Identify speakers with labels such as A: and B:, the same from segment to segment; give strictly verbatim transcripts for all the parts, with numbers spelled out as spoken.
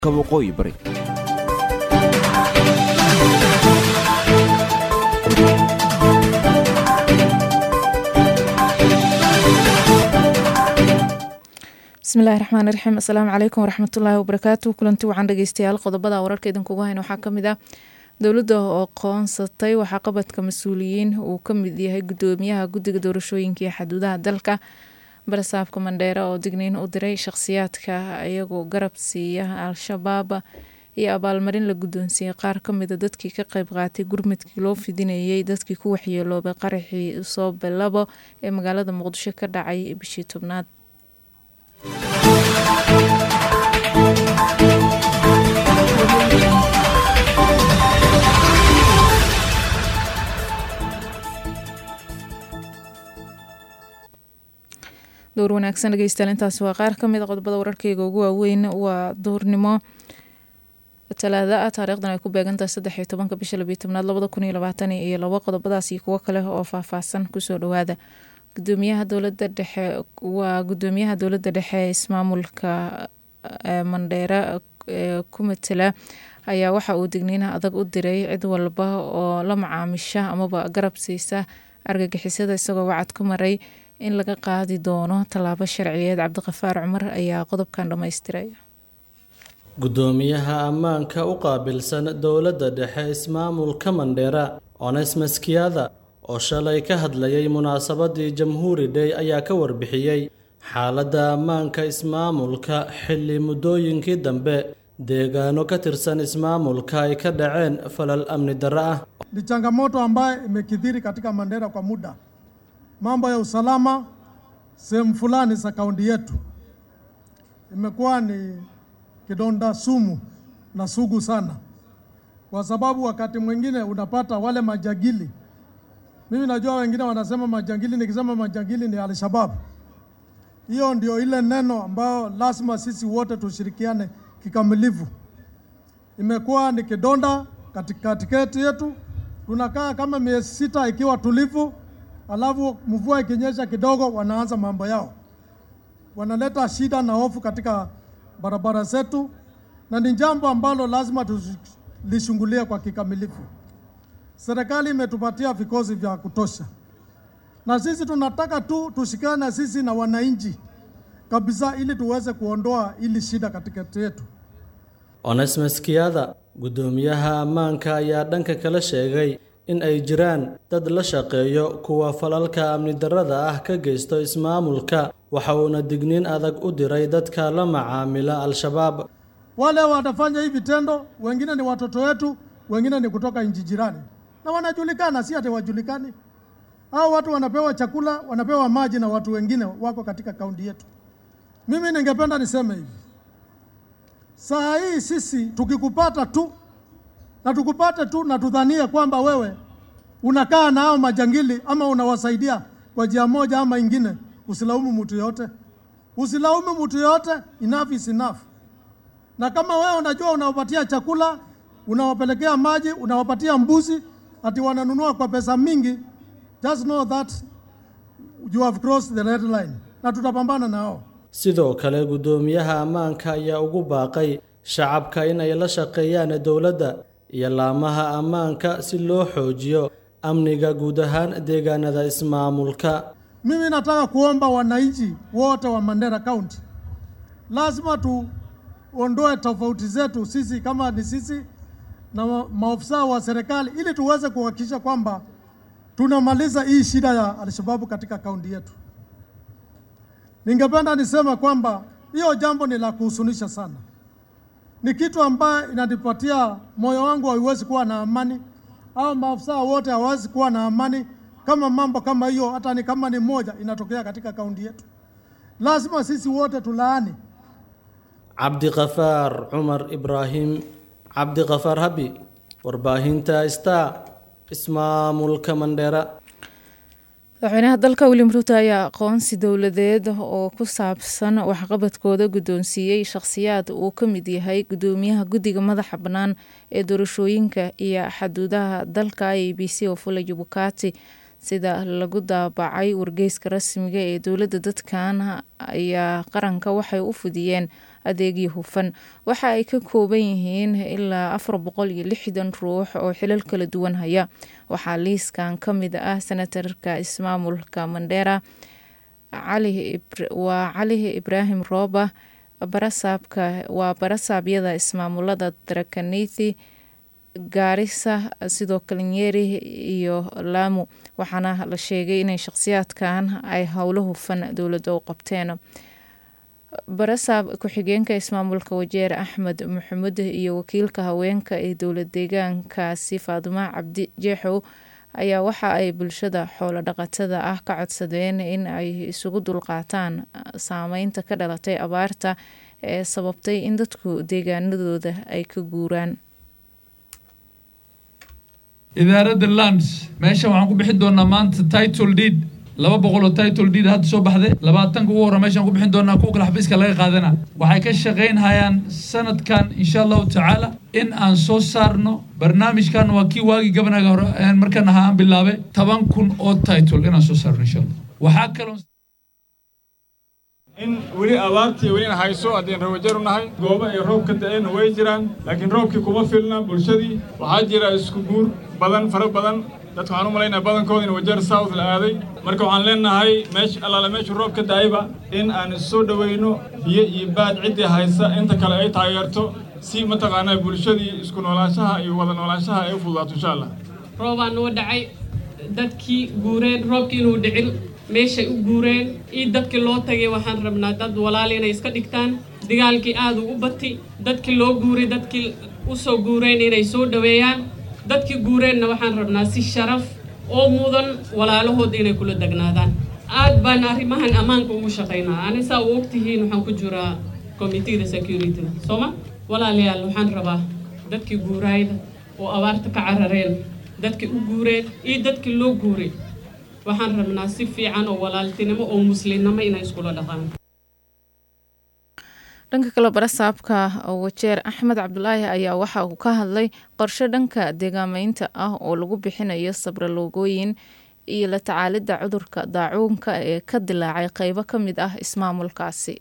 A: waqooyi bari.
B: bismillahi raxmaani raxiim assalaamu calaykum waraxmatullaahi wabarakaatu kulanti waxaan dhegeystayaal qodobada wararka idinkugu hayno waxaa kamid ah dowladda oo qoonsatay waxaa qabadka mas-uuliyiin uu kamid yahay gudoomiyaha guddiga doorashooyinka iyo xuduudaha dalka barasaabka Mandheera oo digniin u diray shakhsiyaadka iyagoo garab siiya al-shabaab iyo abaalmarin la guddoonsiiyay qaar kamid a dadkii ka qayb qaatay gurmadkii loo fidinayay dadkii ku waxyeeloobay qaraxii soo bilabo ee magaalada Muqdisho ka dhacay bishii tobnaad. door wanaagsan dhegeystayaal intaasi waa qaar kamid a qodobada wararkayga ugu waaweyn waa duurnimo talaada ah taariikhdan ay ku beegantahay saddex iyo tobanka bisha labiyo tobnaad labada kun iyo labaatan iyo labo qodobadaas iyo kuwo kale oo faahfaahsan kusoo dhawaada. gudoomiyaha dowladda dhexe waa gudoomiyaha dowladda dhexe ee ismaamulka Mandheera ee ku matala ayaa waxa uu digniinaha adag u diray cid walba oo la macaamisha amaba garab siisa argagixisada isagoo wacad ku maray in laga qaadi doono tallaabo sharciyeed. Cabdiqafaar Cumar ayaa qodobkan dhammaystiray.
C: gudoomiyaha ammaanka u qaabilsan dowladda dhexe ismaamulka Mandheera Onesmus Kiada oo shalay ka hadlayay munaasabadii Jamhuuri Day ayaa ka warbixiyay xaaladda ammaanka ismaamulka xilli muddooyinkii dambe deegaano ka tirsan ismaamulka ay ka dhaceen falal amni darro ah.
D: Ni changamoto ambayo imekithiri katika Mandheera kwa muda. Mambo ya usalama sehemu fulani za kaunti yetu imekuwa ni kidonda sumu na sugu sana, kwa sababu wakati mwingine unapata wale majangili. Mimi najua wengine wanasema majangili, nikisema majangili ni al-Shabaab. Hiyo ndio ile neno ambao lazima sisi wote tushirikiane kikamilifu. Imekuwa ni kidonda katika tiketi yetu. Tunakaa kama miezi sita ikiwa tulivu, alafu mvua ikinyesha kidogo wanaanza mambo yao. Wanaleta shida na hofu katika barabara zetu, na ni jambo ambalo lazima tulishungulia kwa kikamilifu. Serikali imetupatia vikosi vya kutosha, na sisi tunataka tu tushikane sisi na wananchi kabisa ili tuweze kuondoa ili shida katika yetu.
C: Onesmus Kiada gudoomiyaha ammaanka ayaa dhanka kala sheegay in ay jiraan dad la shaqeeyo kuwa falalka amni darrada ah ka geysto ismaamulka, waxa uuna digniin adag u diray dadka la macaamila al-Shabaab.
D: Wale watafanya hivi vitendo, wengine ni watoto wetu, wengine ni kutoka nchi jirani, na wanajulikana, si ati wajulikani. Hao watu wanapewa chakula, wanapewa maji na watu wengine wako katika kaunti yetu. Mimi ningependa niseme hivi, saa hii sisi tukikupata tu na tukupate tu na tudhania kwamba wewe unakaa na hao majangili ama unawasaidia kwa njia moja ama ingine, usilaumu mtu yote. Usilaumu mtu yote, enough is enough. Na kama wewe unajua unawapatia chakula, unawapelekea maji, unawapatia mbuzi, ati wananunua kwa pesa mingi, just know that you have crossed the red line. Na tutapambana nao.
C: Sidoo kale gudoomiyaha ammaanka ayaa ugu baaqay shacabka inay la shaqeeyaan dowladda iyo laamaha ammaanka si loo xoojiyo amniga guud ahaan deegaanada ismaamulka.
D: Mimi nataka kuomba wananchi wote wa Mandheera County, lazima tuondoe tofauti zetu sisi kama ni sisi na maofisa wa serikali, ili tuweze kuhakikisha kwamba tunamaliza hii shida ya al-Shabaab katika kaunti yetu. Ningependa nisema kwamba hiyo jambo ni la kuhusunisha sana. Ni kitu ambaye inanipatia moyo wangu hauwezi kuwa na amani, au maafisa wote hawezi kuwa na amani kama mambo kama hiyo, hata ni kama ni moja inatokea katika kaunti yetu. Lazima sisi wote tulaani.
C: Cabdiqafaar Cumar Ibraahim, Cabdiqafaar Habi, warbaahinta Star, ismaamulka Mandheera.
B: madaxweynaha dalka William Ruto ayaa aqoonsi dowladeed oo ku saabsan waxqabadkooda guddoonsiiyey shakhsiyaad uu ka mid yahay gudoomiyaha guddiga madaxa bannaan ee doorashooyinka iyo xuduudaha dalka I E B C Wafula Chebukati. sida lagu daabacay wargeyska rasmiga ee dowladda. Dadkan ayaa qaranka waxay u fudiyeen adeegyo hufan. Waxa ay ka kooban yihiin ilaa afar boqol iyo lixdan ruux oo xilal kala duwan haya. Waxaa liiskan ka mid ah senatarka ismaamulka Mandera Cali waa Cali Ibrahim Rooba, barasaabka waa barasaabyada ismaamulada Tharaka Nithi, Garissa, sidoo kale Nyeri iyo Lamu. Waxaana la sheegay inay shakhsiyaadkan ay howlo hufan dowladda u qabteen. Barasaab ku-xigeenka ismaamulka Wajeer Axmed Maxamuud iyo wakiilka haweenka ee dowlad deegaankaasi Faaduma Cabdi Jeexow ayaa waxa ay bulshada xoolo dhaqatada ah ka codsadeen in ay isugu dulqaataan saameynta ka dhalatay abaarta ee sababtay in dadku deegaanadooda ay ka guuraan.
A: idaaradda lands meesha waxaan ku bixin doonaa maanta title deed laba boqol oo title deed hadda soo baxday labaatanka ugu hore meeshaan ku bixin doonaa kuwa kale xafiiska laga qaadana waxay ka shaqaynayaan sanadkan insha allahu tacaala in aan soo saarno barnaamijkan waa kii waagii gabanaga hore markaan ahaa aan bilaabay toban kun oo title inaan soo saarno insha allah. waxaa kaloo
E: in weli abaartii welina hayso haddeen rawajar u nahay goobo ay roobka da'een way jiraan laakiin roobkii kuma filna bulshadii waxaa jira isku guur badan fara badan dadka waxaan u malaynaa badankooda in Wajeer South la aaday marka waxaan leenahay meesha allaala meesha roobka da'ayba in aan soo dhaweyno biyo iyo baad cidii haysa inta kale ay taageerto si mataqaanaa bulshadii isku noolaanshaha iyo wada noolaanshaha ay u fududaato insha allah.
F: roobaan noo dhacay dadkii guureen roobkii inuu dhicin meeshay u guureen iyo dadkii loo tagay waxaan rabnaa dad walaal inay iska dhigtaan dagaalkii aad ugu batay dadkii loo guuray dadkii u soo guureen inay soo dhaweeyaan dadkii guureenna waxaan rabnaa si sharaf oo mudan walaalahood inay kula dagnaadaan. aad baan arrimahan ammaanka ugu shaqaynaa anisaa u ogtihiin waxaan ku jiraa committeeda security sooma walaalayaal waxaan rabaa dadkii guurayda oo abaarta ka carareen dadkii u guureen iyo dadkii loo guuray waxaan rabnaa si fiican oo walaaltinimo oo muslimnimo inay iskula dhaqaan.
B: dhanka kale barasaabka Wajeer Axmed Cabdulaahi ayaa waxa uu ka hadlay qorshe dhanka deegaamaynta ah oo lagu bixinayo sabra loogooyin iyo la tacaalida cudurka daacuunka ee ka dilaacay qaybo ka mid ah ismaamulkaasi.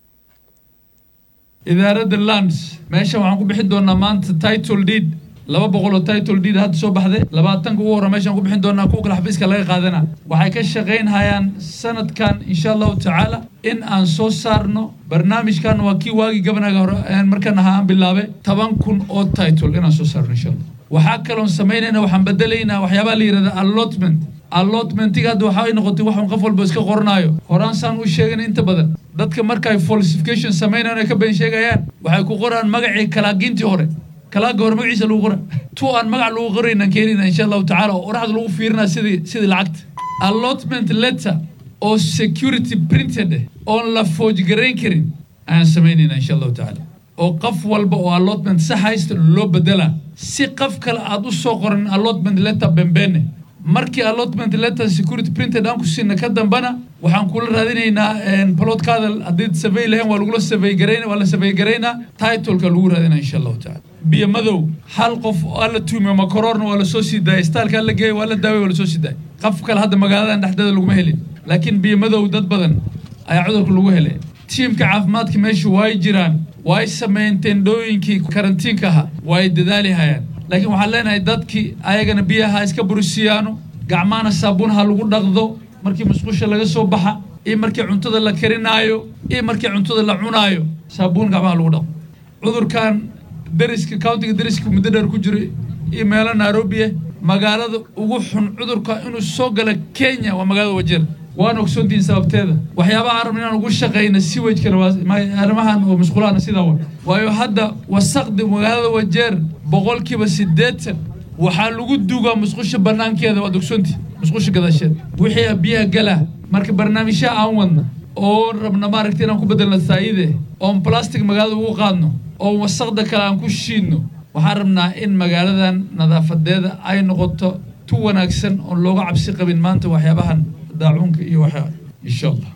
A: idaaradda lands meesha waxaan ku bixin doonaa maanta title deed laba boqol oo title deed hadda soo baxday labaatanka ugu hore meeshaan ku bixin doonaa kuwa kale xafiiska laga qaadana waxay ka shaqaynayaan sanadkan insha allahu tacaala in aan soo saarno barnaamijkan waa kii waagii gabanaga hore markaan ahaa aan bilaabay toban kun oo title inaan soo saarno insha allah. waxaa kaloo samaynayna waxaan bedelaynaa waxyaabaha la yidhahda allotment allotmentiga hadda waxa ay noqotay waxaan qof walba iska qoranayo horaan saan u sheegin inta badan dadka markay falsification samaynayaan ay ka been sheegayaan waxay ku qoraan magacii kalaagintii hore kalaaga hore magaciisa lagu qora tu aan magac lagu qoraynan keenina insha allahu tacaala oo oraxda lagu fiirinaa sidii sidii lacagta allotment letter oo security printed oon la foojgarayn karin ayaan samaynayna insha allahu tacaala oo qof walba oo allotment sax haysta loo bedela si qof kale aad u soo qoran allotment letter bembeene markii allotment letter security printed aan ku siina ka dambana waxaan kula raadinaynaa plotkaada haddii survey lahayn waa lagula survey garayna waa la survey garaynaa titleka lagu raadinaa insha allahu tacaala. biyo madow hal qof oo la tuumiyo makoroorna waa la soo sii daayay istaalka la geeyay waa la daaway waa la soo sii daayay qof kale hadda magaaladan dhexdeeda laguma helin laakiin biyo madow dad badan ayaa cudurka lagu helay. tiimka caafimaadka meesha way jiraan way sameeyeen tendooyinkii karantiinka ahaa way dadaali hayaan laakiin waxaan leenahay dadkii ayagana biyaha iska bursiyaano gacmaana saabuun ha lagu dhaqdo markii musqusha laga soo baxa iyo markii cuntada la karinaayo iyo markii cuntada la cunaayo saabuun gacmaha lagu dhaqdo. cudurkan dariska countiga dariska muddo dheer ku jiray iyo meelo Nairobi magaalada ugu xun cudurka inuu soo gala Kenya waa magaalada Wajeer waan ogsoontiin sababteeda waxyaabaha aan rabnay inaan ugu shaqeyno sewage kana arrimahan oo musqulaana sida waa waayo hadda wasaqda magaalada Wajeer boqolkiiba siddeetan waxaa lagu duugaa musqusha banaankeeda waa ogsoontii musqusha gadaasheed wixii biyaha gala marka barnaamijka aan wadna oo rabna maaragtay inaan ku bedelno saayide oo plastic magaalada ugu qaadno oo wasaqda kale aan ku shiidno waxaan rabnaa in magaaladan nadaafadeeda ay noqoto tu wanaagsan oo looga cabsi qabin maanta waxyaabahan daacuunka iyo waxa insha allah.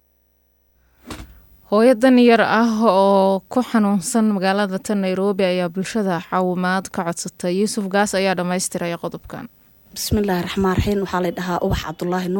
B: hooyadan yar ah oo ku xanuunsan magaalada tan Nairobi ayaa bulshada caawimaad ka codsatay. Yuusuf Gaas ayaa dhamaystiray qodobkan.
G: bismillaahi raxmaani raxiim waxaa la dhahaa Ubax Cabdullaahi Nuur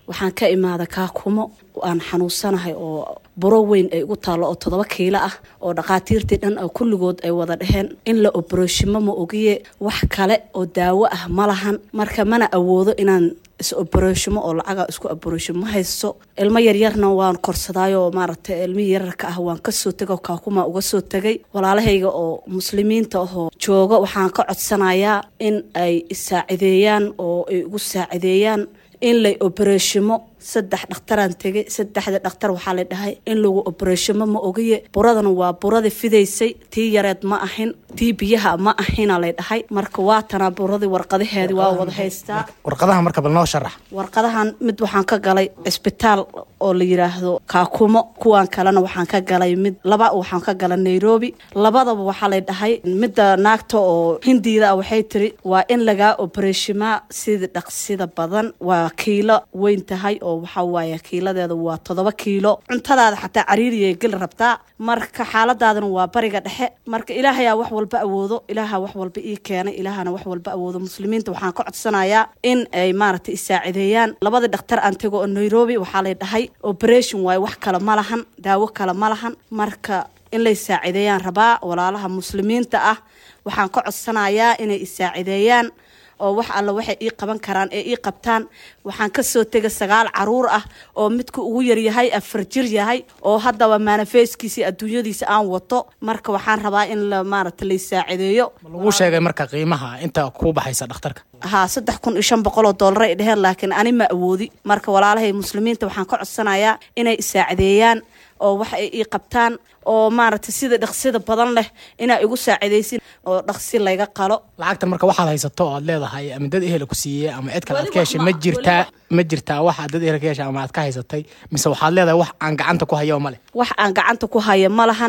G: waxaan ka imaada kaakumo aan xanuunsanahay oo buro weyn ay ugu taalo oo toddoba kiilo ah oo dhaqaatiirtii dhan oo kulligood ay wada dhaheen in la operation ma ogiye wax kale oo daawo ah ma lahan marka mana awoodo inaan is operation oo lacaga isku operation ma haysto ilmo yar yarna waan korsadaayo maaragtay ilmo yararka ah waan ka soo tagay kaakuma uga soo tagay walaalahayga oo muslimiinta ah jooga waxaan ka codsanayaa in ay isaacideeyaan oo ay ugu saacideeyaan in la operation saddex dhakhtaraan tagay saddexda dhakhtar waxaa la dhahay in lagu operation ma ogiye buradana waa burada fidaysay tii yareed ma ahin tii biyaha ma ahina la dhahay marka waa tana buradii warqadaheedi waa wada haystaa
H: warqadaha marka bal noo sharax
G: warqadahan mid waxaan ka galay isbitaal oo la yiraahdo kaakumo kuwan kalena waxaan ka galay mid laba waxaan ka galay Nairobi labadaba waxaa la dhahay midda naagta oo Hindiida waxay tiri waa in laga operation sida dhaqsida badan waa kiilo weyn tahay oo waxa waaye kiiladeedu waa toddoba kiilo cuntadaada xataa cariiriyay gal rabtaa marka xaaladaadana waa bariga dhexe marka ilaahay wax walba awoodo ilaaha wax walba ii keenay ilaahana wax walba awoodo muslimiinta waxaan ka codsanayaa in ay maaragtay isaacideeyaan labada dhakhtar aan tago oo Nairobi waxaa la dhahay operation way wax kala ma lahan daawo kala ma lahan marka in la isaacideeyaan rabaa walaalaha muslimiinta ah waxaan ka codsanayaa inay isaacideeyaan oo wax alla waxay ii qaban karaan ee ii qabtaan waxaan ka soo tagay sagaal caruur ah oo midku ugu yar yahay afar jir yahay oo haddaba manifestkiisa adduunyadiisa aan wato marka waxaan rabaa in la maaragtay la isaacideeyo
H: lagu sheegay marka qiimaha inta ku baxaysa dhakhtarka
G: ha saddex kun iyo shan boqol oo dollar ay dhaheen laakiin ani ma awoodi marka walaalahay muslimiinta waxaan ka codsanayaa inay isaacideeyaan oo wax ay ii qabtaan oo maaragtay sida dhaqsida badan leh inay igu saacideysin oo dhaqsi laga qalo
H: lacagtan marka waxaad haysato oo aad leedahay ama dad ehel ku siiyay ama cid kale aad ka heshay ma jirtaa ma jirtaa wax dad ehel ka heshay ama aad ka haysatay mise waxaad leedahay wax aan gacanta ku hayo ma leh
G: wax aan gacanta ku hayo ma lahan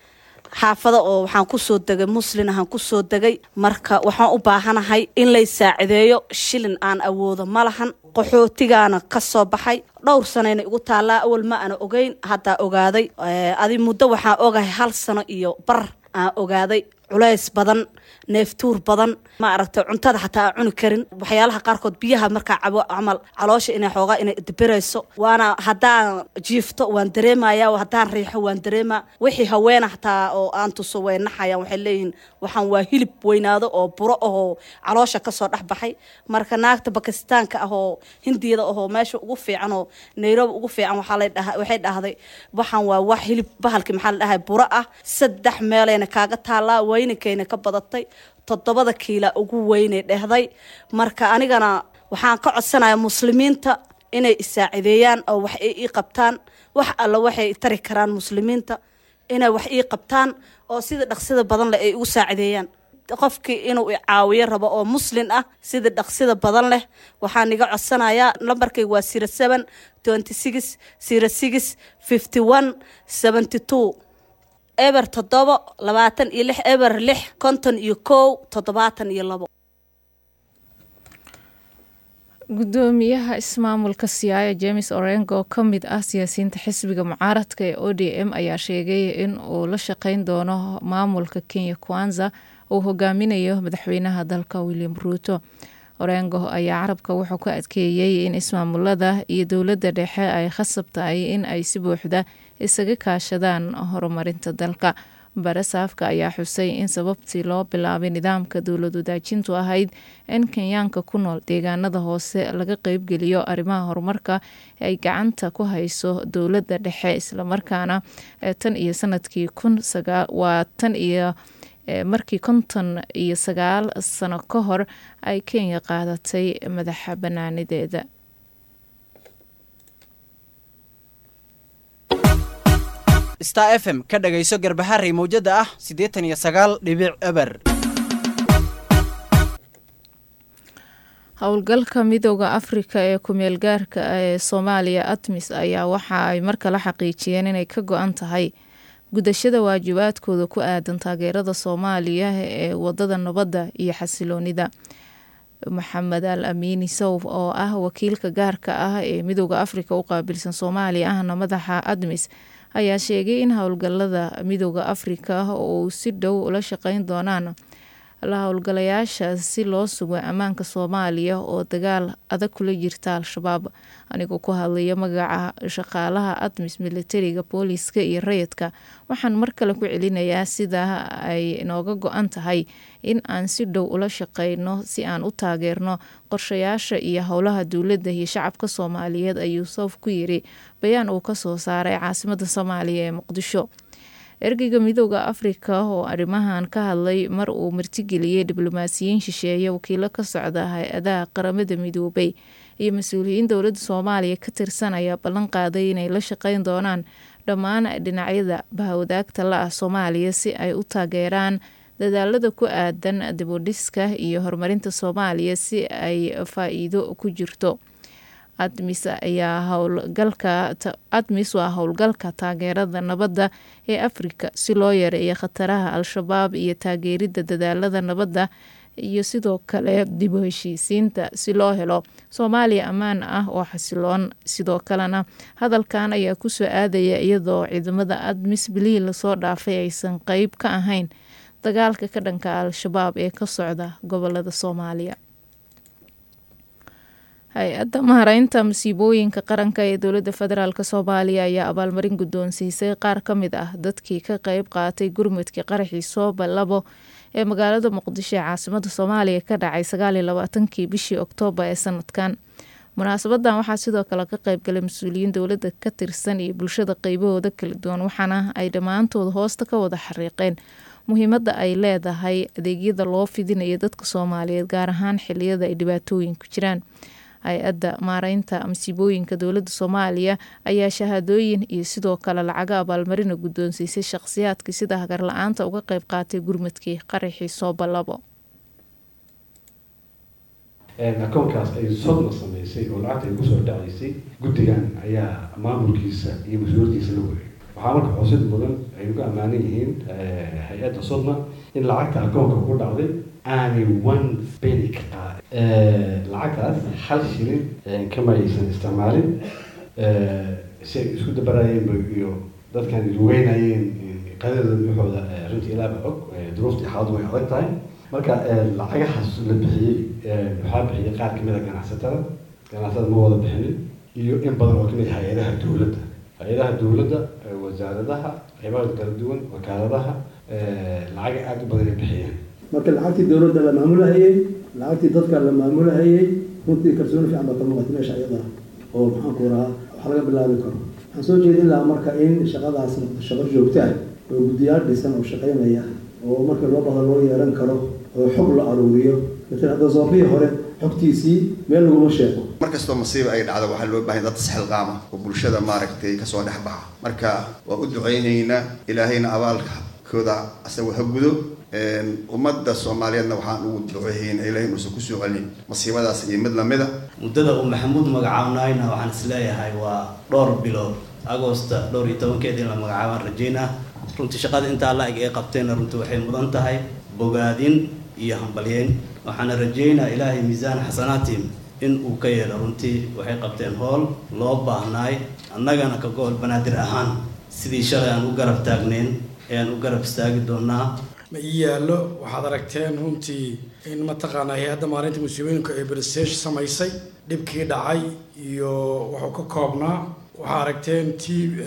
G: xaafada oo waxaan ku soo dagay muslim ahaan ku soo dagay marka waxaan u baahanahay in la saacideeyo shilin aan awoodo ma lahan qaxootigaana ka soo baxay dhowr sanayna igu taalaa awal ma ana ogeyn hadda ogaaday adi muddo waxaan ogahay hal sano iyo bar aan ogaaday culays badan neeftuur badan ma aragtay cuntada xataa aan cuni karin waxyaalaha qaarkood biyaha markaa cabo camal caloosha inay xoogaa inay dibirayso waana haddaan jiifto waan dareemayaa haddaan riixo waan dareemaa wixii haweena xataa oo aan tuso way naxayaan waxay leeyihiin waxaan waa hilib weynaado oo buro ahoo caloosha kasoo dhex baxay marka naagta bakistaanka ah oo hindiyada ahoo meesha ugu fiican oo Nairobi ugu fiican waxaa la dhahay waxay dhahday waxaan waa wax hilib bahalki maxaa la dhahay buro ah saddex meelayna kaaga taalaa weynakeena ka badatay toddobada kiila ugu weynay dhehday marka anigana waxaan ka codsanayaa muslimiinta inay isaacideeyaan oo wax ay ii qabtaan wax alla waxay tari karaan muslimiinta inay wax ii qabtaan oo sida dhaqsida badan leh ay ugu saacideeyaan qofkii inuu i caawiyo rabo oo muslim ah sida dhaqsida badan leh waxaan iga codsanayaa lambarkayga waa zero seven twenty six zero six fifty one seventy two eber toddoba labaatan iyo lix eber lix konton iyo kow toddobaatan iyo labo
B: gudoomiyaha ismaamulka Siaya James Orengo oo ka mid ah siyaasiyiinta xisbiga mucaaradka ee O D M ayaa sheegay in uu la shaqeyn doono maamulka Kenya Kwanza uu hogaaminayo madaxweynaha dalka William Ruto. Orengo ayaa carabka wuxuu ka adkeeyay in ismaamulada iyo dowladda dhexe ay khasab tahay in ay si buuxda isaga kaashadaan horumarinta dalka. Barasaafka ayaa xusay in sababtii loo bilaabay nidaamka dowlad wadaajintu ahayd in Kenyaanka ku nool deegaanada hoose laga qaybgeliyo arrimaha horumarka ay gacanta ku hayso dowladda dhexe isla markaana tan iyo sanadkii kun sagaal waa tan iyo markii konton iyo sagaal sano ka hor ay Kenya qaadatay madaxa banaanideeda.
I: Star F M ka dhagayso garbaharey mowjada ah siddeetan iyo sagaal dhibic eber.
B: howlgalka midowga Afrika ee ku meel gaarka ee Soomaaliya ATMIS ayaa waxa ay marka la xaqiijiyeen inay ka go'an tahay gudashada waajibaadkooda ku aadan taageerada Soomaaliya ee wadada nabadda iyo xasiloonida. Maxamed Al Amiini Sawf oo ah wakiilka gaarka ah ee midowga Afrika u qaabilsan Soomaaliya ahna madaxa ATMIS ayaa sheegay in howlgalada midowga Afrika oo si dhow ula shaqeyn doonaan la howlgalayaasha si loo sugo ammaanka Soomaaliya oo dagaal adag kula jirta Al-Shabaab. Anigoo ku hadlaya magaca shaqaalaha ADMIS militariga booliiska iyo rayidka waxaan mar kale ku celinayaa sida ay nooga go'an tahay in aan si dhow ula shaqeyno si aan u taageerno qorshayaasha iyo howlaha dowladda iyo shacabka Soomaaliyeed ayuu Soof ku yiri bayaan uu ka soo saaray caasimadda Soomaaliya ee Muqdisho. Ergeyga Midowga Afrika oo arrimahan ka hadlay mar uu martigeliyay diblomaasiyiin shisheeye wakiilo ka socda hay-adaha qaramada midoobay iyo mas'uuliyiin dowladda Soomaaliya ka tirsan ayaa ballan qaaday inay la shaqeyn doonaan dhammaan dhinacyada bahawadaagta la ah Soomaaliya si ay u taageeraan dadaalada ku aadan dib u dhiska iyo horumarinta Soomaaliya si ay faa'iido ku jirto. ADMIS ayaa howlgalka ADMIS waa howlgalka taageerada nabadda ee Afrika si loo yareeyo khataraha Al-Shabaab iyo taageerida dadaalada nabadda iyo sidoo kale dib u heshiisiinta si loo helo Soomaaliya ammaan ah oo xasiloon. Sidoo kalena hadalkan ayaa ku soo aadaya iyadoo ciidamada ADMIS bilihii lasoo dhaafay aysan qayb ka ahayn dagaalka ka dhanka Al-Shabaab ee ka socda gobolada Soomaaliya. Hay-adda Maaraynta Masiibooyinka Qaranka ee Dowladda Federaalka Soomaaliya ayaa abaalmarin guddoonsiisay qaar ka mid ah dadkii ka qayb qaatay gurmadkii qaraxii Sooba labo ee magaalada Muqdisho ee caasimadda Soomaaliya ka dhacay sagaal iyo labaatankii bishii Oktoobar ee sanadkan. Munaasabadan waxaa sidoo kale ka qayb galay mas'uuliyiin dowladda ka tirsan iyo bulshada qaybahooda kala duwan waxaana ay dhammaantood hoosta ka wada xariiqeen muhiimadda ay leedahay adeegyada loo fidinayo dadka Soomaaliyeed gaar ahaan xilliyada ay dhibaatooyinku jiraan. Hay-adda Maaraynta Masiibooyinka Dowladda Soomaaliya ayaa shahaadooyin iyo sidoo kale lacaga abaalmarina guddoonsiisay shakhsiyaadkii sida hagar la-aanta uga qayb qaatay gurmadkii qaraxii Sooba labo.
J: akoonkaas ay sodna samaysay oo lacagta ay kusoo dhacaysay guddigan ayaa maamulkiisa iyo mas-uuliyaddiisa la wareegay. waxaa marka xusid mudan ay uga ammaanan yihiin hay-adda sodna in lacagta akoonka ku dhacday aanay one penny ka qaadin. lacagtaas hal shilin kama aysan isticmaalin si ay isku dabarayeen iyo dadkan lugeynayeen qadada waxooda runtii ilaaba og duruuftii xaaladu way adag tahay. marka lacagahaas la bixiyey waxaa bixiyay qaar kamid a ganacsatada ganacsatada ma wada bixinin iyo in badan oo kamid hay-adaha dowladda hay-adaha dowladda wasaaradaha qaybaha kala duwan wakaaladaha lacaga aada u badan ay bixiyeen.
K: marka lacagtii dowladda la maamulahayay lacagtii dadka la maamulahayay runtii kalsooni fiican baa ka muuqata meesha iyada oo maxaan ku rahaa wax laga bilaabi karo. waxaan soo jeedin lahaa marka in shaqadaas shaqo joogto ah oo guddiyaal dhisan oo shaqaynaya oo marka loo badan loo yeelan karo oo xog la aruuriyo مثل هذا صوفي هore xogtiisii meel lagu sheego.
L: markastoo masiibo ay dhacdo waxaa loo baahan dad saxilqaama oo bulshada maaragtay ka soo dhaxbaxa. marka waa u duceynaynaa ilaahayna abaalkooda asagu ha gudo. ummadda Soomaaliyeedna waxaan ugu duceeynaa ilaahay inuu ku soo celin masiibadaas iyo mid lamida.
M: muddada uu Maxamuud magacaabnayna waxaan isleeyahay waa dhowr bilood Agoosta dhowr iyo tobankeedii la magacaabaan rajeynaa. runtii shaqada intaa la eg ee qabteena runtii waxay mudan tahay bogaadin iyo hambalyeyn. waxaana rajeynaa ilaahay miisaan xasanaatiim in uu ka yeelo. runtii waxay qabteen hool loo baahnaay annagana ka gobol banaadir ahaan sidii shalay aan u garab taagnayn ayaan u garab istaagi doonaa.
N: ma ii yaallo waxaad aragteen runtii in mataqaanaa hay-adda maalinta musiibooyinka ee bariseesh samaysay dhibkii dhacay iyo wuxuu ka koobnaa. waxaa aragteen t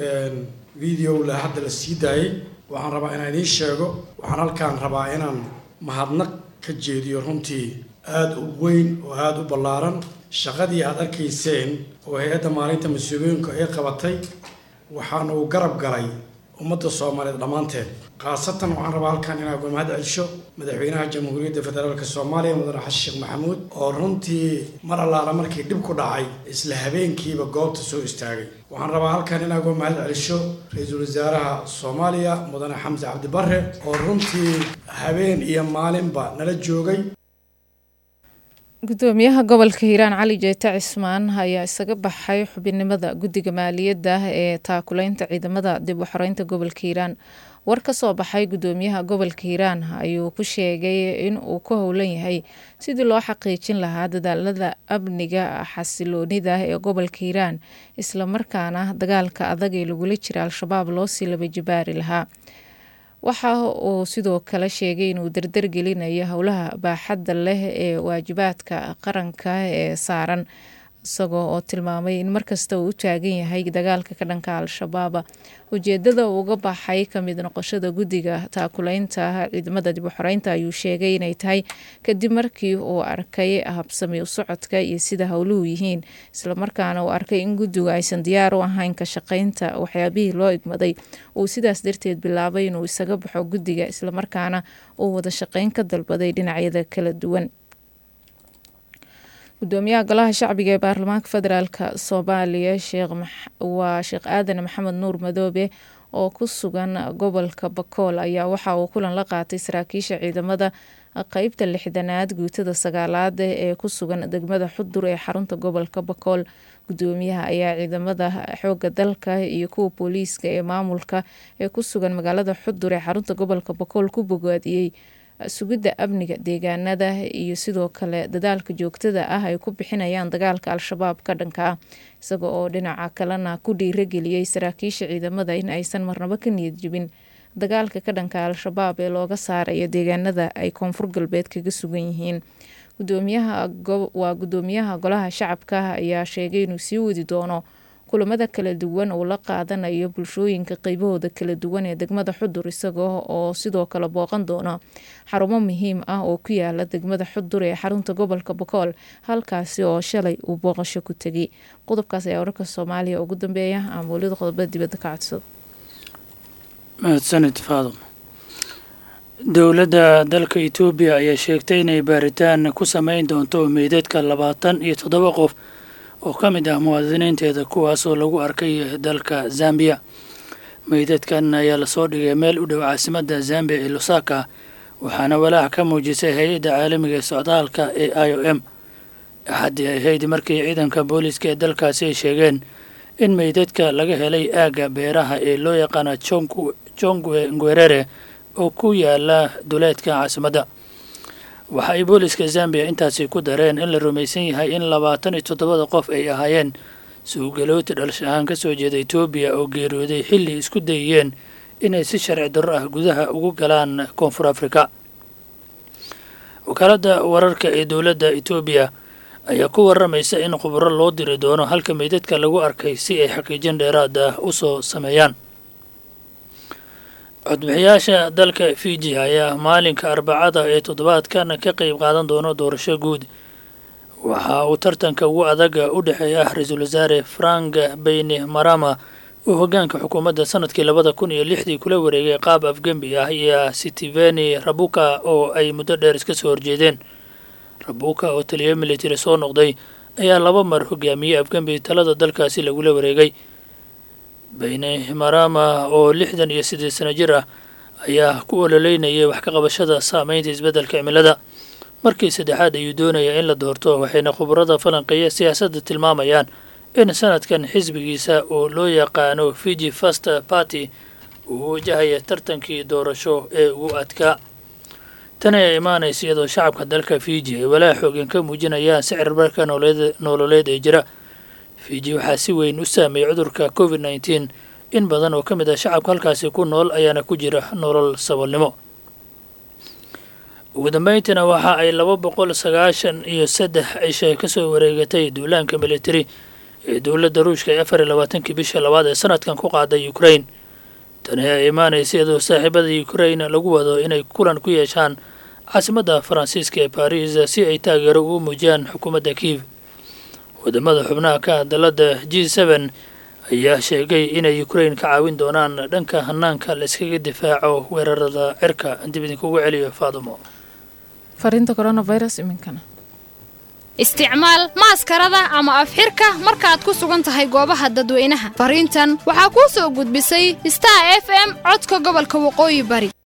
N: video la hadda la sii daayay. waxaan rabaa inaan idiin sheego waxaan halkaan rabaa inaan mahadnaq ka jeediyo runtii aada u weyn oo aada u ballaaran. shaqadii aad arkayseen oo hay-adda maalinta masiibooyinka ay qabatay waxaana uu garab galay ummadda Soomaaliyeed dhammaanteed. khaasatan waxaan rabaa halkaan inaan uga mahad celsho madaxweynaha jamhuuriyadda federaalka Soomaaliya mudane xasan sheekh maxamuud oo runtii mar allaala markii dhib ku dhacay isla habeenkiiba goobta soo istaagay. waxaan rabaa halkaan inaan uga mahad celsho ra-iisul wasaaraha Soomaaliya mudane Xamse Cabdi Barre oo runtii habeen iyo maalinba nala joogay.
B: gudoomiyaha gobolka Hiiraan Cali Jeete Cismaan ayaa isaga baxay xubinimada guddiga maaliyadda ee taakulaynta ciidamada dib u xoreynta gobolka Hiiraan. war ka soo baxay gudoomiyaha gobolka Hiiraan ayuu ku sheegay in uu ka howlan yahay sidii loo xaqiijin lahaa dadaalada amniga xasiloonida ee gobolka Hiiraan isla markaana dagaalka adag ee lagula jira Al-Shabaab loo sii laba jibaari lahaa. waxa uu sidoo kale sheegay inuu dardar gelinayo howlaha baaxadda leh ee waajibaadka qaranka ee saaran, isagoo oo tilmaamay in markasta uu u taagan yahay dagaalka ka dhanka al-shabaab. Ujeedada uu uga baxay kamid noqoshada guddiga taakulaynta ciidamada dib u xoreynta ayuu sheegay inay tahay kadib markii uu arkay habsami u socodka iyo sida howluhu yihiin, isla markaana uu arkay in guddigu aysan diyaar u ahayn ka shaqaynta waxyaabihii loo igmaday. Uu sidaas darteed bilaabay inuu isaga baxo guddiga, isla markaana uu wada shaqayn ka dalbaday dhinacyada kala duwan. gudoomiyaha golaha shacbiga ee baarlamaanka federaalka Soomaaliya Sheekh waa Sheekh Aadan Maxamed Nuur Madoobe oo ku sugan gobolka Bakool ayaa waxa uu kulan la qaatay saraakiisha ciidamada qaybta lixdanaad guutada sagaalaad ee ku sugan degmada Xudur ee xarunta gobolka Bakool. Gudoomiyaha ayaa ciidamada xoogga dalka iyo kuwa booliiska ee maamulka ee ku sugan magaalada Xudur ee xarunta gobolka Bakool ku bogaadiyay sugidda amniga deegaanada iyo sidoo kale dadaalka joogtada ah ay ku bixinayaan dagaalka al-shabaab ka dhanka ah, isaga oo dhinaca kalena ku dhiirageliyay saraakiisha ciidamada in aysan marnabo ka niyad jebin dagaalka ka dhanka al-shabaab ee looga saarayo deegaanada ay koonfur galbeed kaga sugan yihiin. Gudoomiyaha waa gudoomiyaha golaha shacabka ayaa sheegay inuu sii wadi doono kulamada kala duwan oo la qaadanayo bulshooyinka qaybahooda kala duwan ee degmada Xudur, isagoo oo sidoo kale booqan doona xarumo muhiim ah oo ku yaala degmada Xudur ee xarunta gobolka Bakool, halkaasi oo shalay uu booqasho ku tagay. Qodobkaas ayaa wararka Soomaaliya ugu dambeeya ama waliba qodobada dibadda ka codso.
O: mahadsanid Faadum. dowladda dalka Itoobiya ayaa sheegtay inay baaritaan ku sameyn doonto meydadka labaatan iyo toddoba qof oo ka mid ah muwaadiniinteeda kuwaas oo lagu arkay dalka Zambia. meydadkan ayaa lasoo dhigay meel u dhow caasimadda Zambia ee Lusaka, waxaana walaac ka muujisay hay-adda caalamiga ee socdaalka ee I O M. Axaddii ay ahayd markii ciidanka booliiska ee dalkaasi ay sheegeen in meydadka laga helay aagga beeraha ee loo yaqaana Chongwe Ngwerere oo ku yaala duleedka caasimadda. waxa ay booliiska Zambia intaasi ku dareen in la rumaysan yahay in labaatan iyo toddobada qof ay ahaayeen suugaalooti dhalashahaan ka soo jeeda Itoobiya oo geeriyooday xilli isku dayeen inay si sharci darro ah gudaha ugu galaan Koonfur Afrika. wakaaladda wararka ee dowladda Itoobiya ayaa ku waramaysa in khubaro loo diri doono halka meydadka lagu arkay si ay xaqiijin dheeraad ah u soo sameeyaan. codbixiyaasha dalka Fiji ayaa maalinka Arbacada ee toddobaadkan ka qayb qaadan doona doorasho guud. waxa uu tartanka ugu adag u dhexeeya Ra'iisul Wasaare Frank Bainimarama oo hoggaanka xukuumadda sanadkii labada kun iyo lixdii kula wareegay qaab afgembi ah iyo Sitiveni Rabuka oo ay muddo dheer iska soo horjeedeen. Rabuka oo taliye military soo noqday ayaa laba mar hogaamiyey afgembi talada dalkaasi lagula wareegay. Bainimarama oo lixdan iyo siddeed sano jir ah ayaa ku ololeynayay wax ka qabashada saameynta isbeddelka cimilada. markii saddexaad ayuu doonayaa in la doorto, waxayna khubarada falanqeeya siyaasadda tilmaamayaan in sanadkan xisbigiisa oo loo yaqaano Fiji First Party uu wajahaya tartankii doorasho ee ugu adkaa. Tani ayaa imaanaysa iyadoo shacabka dalka Fiji ay walaac xooggan ka muujinayaan sicir bararka nololeed ee jira. Fiji waxaa si weyn u saameeyay cudurka covid nineteen, in badan oo ka mid ah shacabka halkaasi ku nool ayaana ku jira nolol saboolnimo. ugu dambeyntiina waxa ay laba boqol sagaashan iyo saddex cisho ka soo wareegatay duulaanka military ee dowladda Ruushka ee afar iyo labaatankii bisha labaad ee sanadkan ku qaaday Ukraine. tani ayaa imaanaysa iyadoo saaxiibada Ukraine lagu wado inay kulan ku yeeshaan caasimadda Faransiiska ee Paris si ay taageero ugu muujiyaan xukuumadda Kiev. wadamada xubnaha ka dalada G seven ayaa sheegay inay Ukraine ka caawin doonaan dhanka hanaanka la iskaga difaaco weerarada cirka. dib idinkugu celiyo Faadumo.
B: fariinta coronavirus iminkana
P: isticmaal maaskarada ama afxirka markaad ku sugan tahay goobaha dadweynaha. fariintan waxaa kuu soo gudbisay Star F M codka gobolka Waqooyi Bari.